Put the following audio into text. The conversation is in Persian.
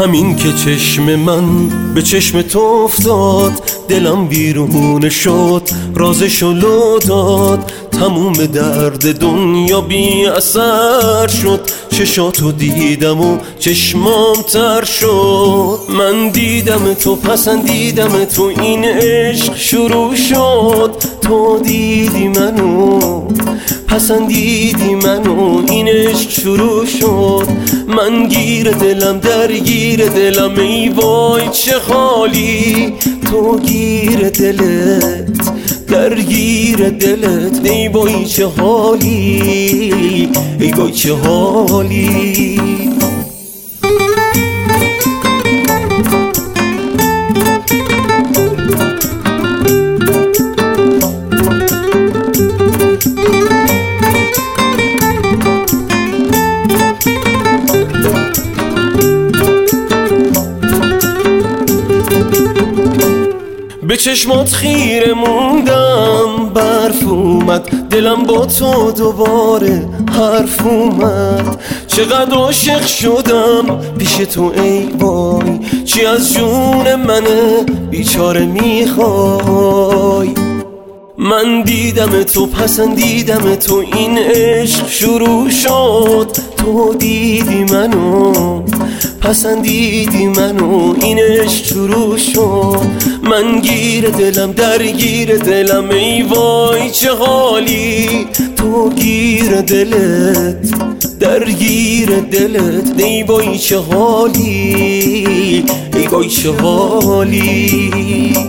همین که چشم من به چشم تو افتاد، دلم بیرون شد، رازشو لو داد، تموم درد دنیا بی اثر شد. چشاتو دیدم و چشمام تر شد. من دیدم تو، پسندیدم تو، این عشق شروع شد. تو دیدی منو، پسندیدی منو، این عشق شروع شد. من گیر دلم، درگیر دلم، ای وای چه حالی. تو گیر دلت، درگیر دلت، ای وای چه حالی، ای وای چه حالی. به چشمات خیره موندم، برف اومد، دلم با تو دوباره حرف اومد. چقدر عاشق شدم پیش تو، ای وای چی از جون منه بیچاره میخوای. من دیدم تو، پسندیدم تو، این عشق شروع شد. تو دیدی منو، پسندیدی منو، این عشق شروع شد. من گیر دلم، درگیر دلم، ای وای چه حالی. تو گیر دلت، درگیر دلت، ای وای چه حالی، ای وای چه حالی.